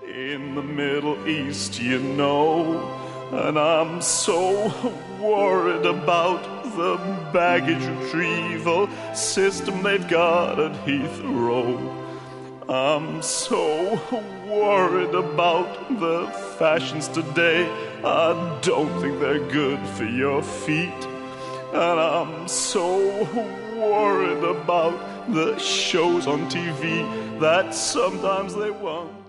in the Middle East, you know. And I'm so worried about the baggage retrieval system they've got at Heathrow. I'm so worried about the fashions today. I don't think they're good for your feet. And I'm so worried about the shows on TV that sometimes they won't.